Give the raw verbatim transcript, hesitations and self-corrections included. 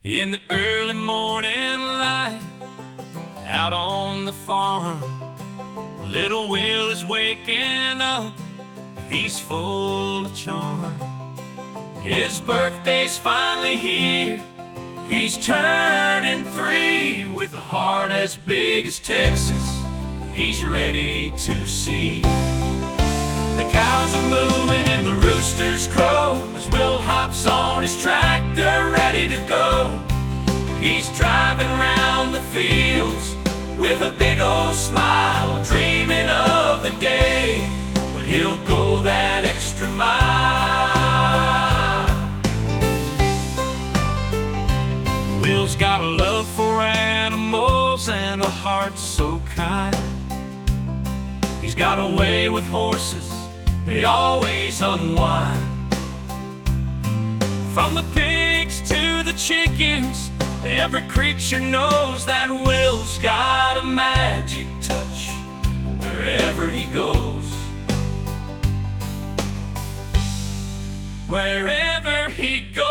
In the early morning light, out on the farm, little Will is waking up. He's full of charm. His birthday's finally here. He's turning three with a heart as big as Texas. He's ready to see. The cows are moving and the roosters crow as Will hops on his tractor, ready to go. He's driving round the fields with a big old smile, dreaming of the day when he'll go that extra mile. Will's got a love for animals and a heart so kind. He's got a way with horses, they always unwind. From the pigs to the chickens, every creature knows that Will's got a magic touch wherever he goes. Wherever he goes.